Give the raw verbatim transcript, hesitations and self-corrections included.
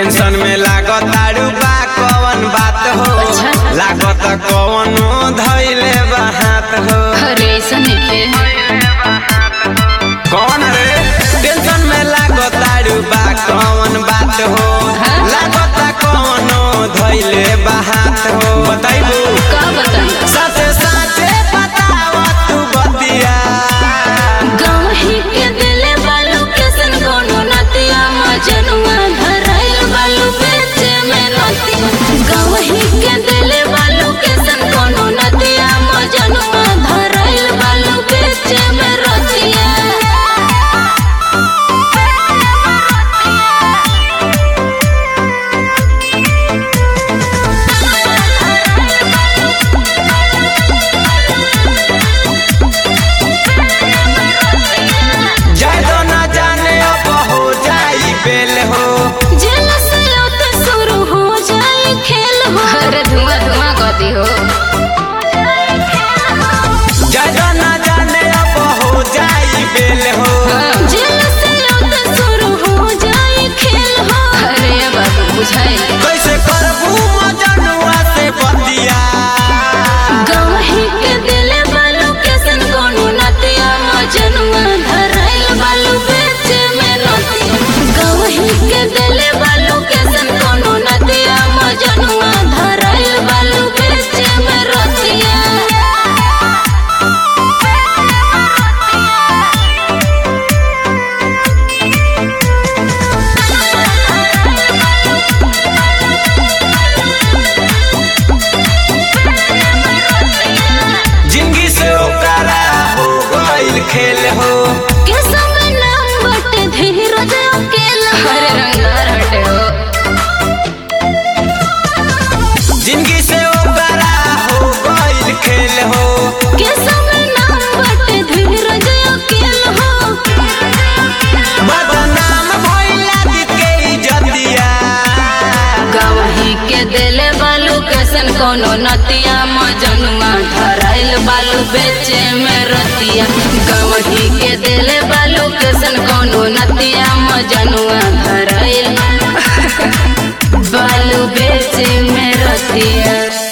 Tension में लागत आड़ू बा कौन बात हो। अच्छा। लागत कौनो धइले बा हाथ हो। अरे ऐसा नहीं कौन रे टेंशन में लागत आड़ू बा कौन बात हो। हाँ? लागत कौनो धइले बा हाथ हो। बताइबू का बताई साथे साथे बताव तू बतिया। गाँव ही के दिले बालू के सन कोनो नतिया मजनुआ धराइल बालू बेचे में नतिया। गाँव ही के दिले बालू के सन कोनो नतिया मजनुआ धराइल बालू बेचे में रतिया। जादो ना जाने अब हो जाई बेल हो। जेल से लौटे शुरू हो जाए खेल हो। अरे धुआं धुआं गति हो। जादो ना जाने अब हो जाई बेल हो। जेल से लौटे शुरू हो जाए खेल हो। अरे बाबू बुझाई कैसे करबू मजनुआ से बतिया। गाँव ही के दिले बालू के सन कोनो नतिया मजनुआ धराइल बालू बेचे में नतिया। गाँव ही के दिले बालू के सन कोनो नतिया मजनुआ धराइल बालू बेचे में रतिया। जिंदगी से ओकरा हो गइल खेल हो। के समय नाम बटे धीरज अकेला। अरे रंगदार हटे हो। जिंदगी से ओकरा हो गइल खेल हो। के समय नाम बटे धीरज अकेला हो। बदनाम भइला के इज्जतिया। गवही के दिले बालू के सन कोनो नतिया मजनुआ धराइल बालू बेचे में रतिया। गवही के दिले बालू के सन कोनो नतिया मजनुआ धराइल बालू बेचे में रतिया।